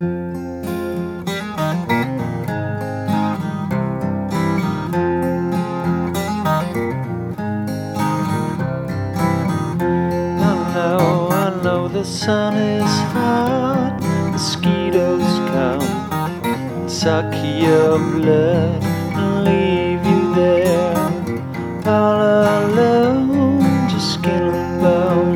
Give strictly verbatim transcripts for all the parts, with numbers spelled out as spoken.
know, I know the sun is hot, mosquitoes come and suck your blood and leave you there, all alone, just skin and bone.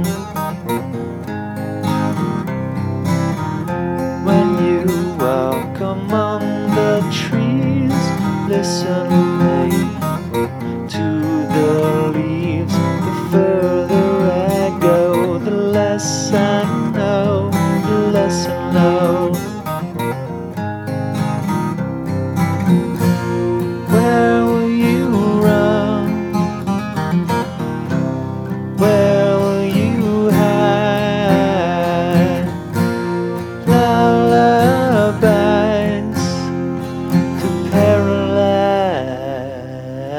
When you walk among the trees, listen to me, to the leaves, the further I go, the less I know, the less I know. Where will you run? Where will you hide? Lullabies to paralyze.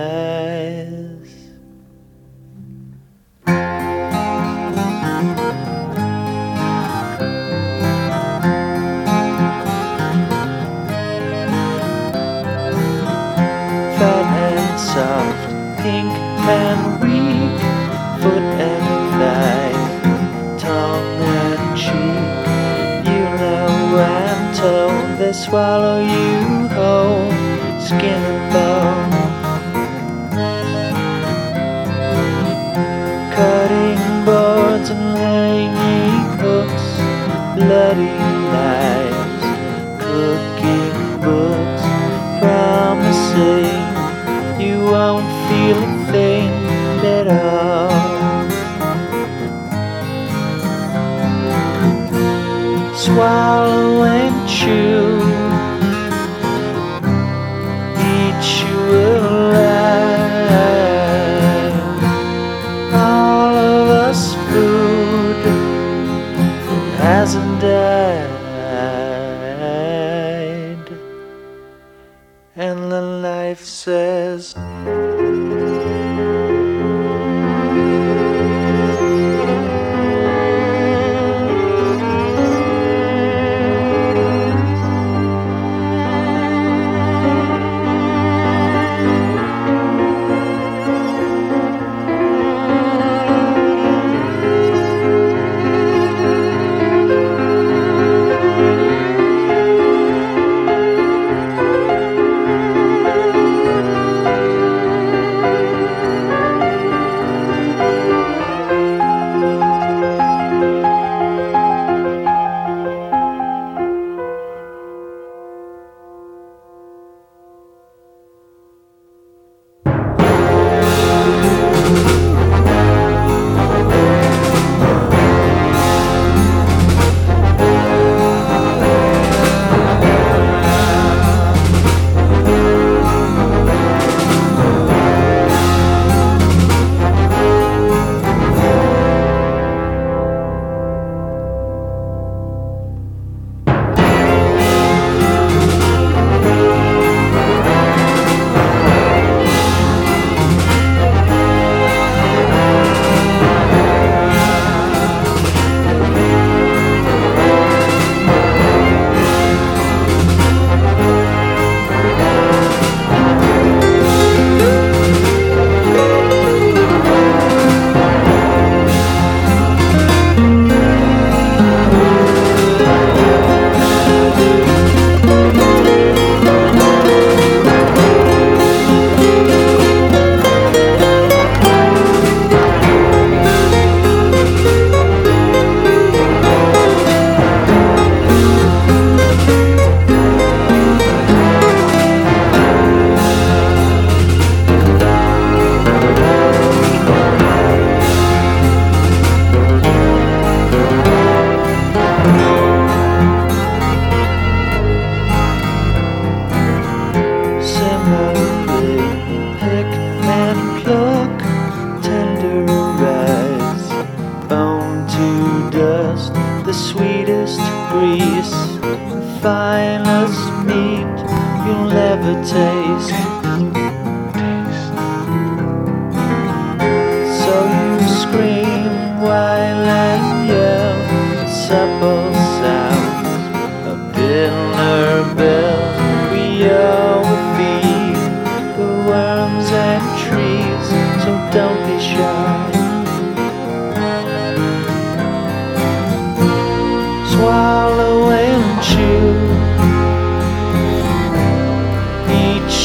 Fat and soft, pink and weak, foot and thigh, tongue and cheek. You know I'm told they swallow you whole, skin and bone. Cutting boards and hanging hooks, bloody knives, cooking books, promising you won't feel a thing at all. Swallow and chew, eat you alive. All of us food hasn't died, and the knife says the sweetest grease, the finest meat you'll ever taste. So you scream while and yell, supple sounds of bitter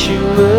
wish you were